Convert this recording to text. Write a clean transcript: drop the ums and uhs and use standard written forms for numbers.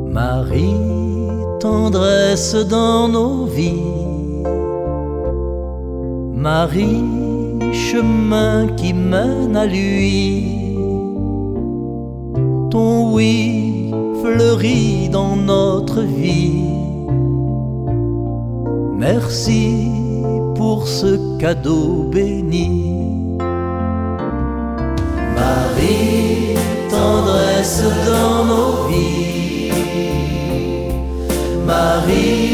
Marie, tendresse dans nos vies. Marie, chemin qui mène à lui. Ton oui fleurit dans notre vie. Merci pour ce cadeau béni. Marie, tendresse dans nos vies. Marie,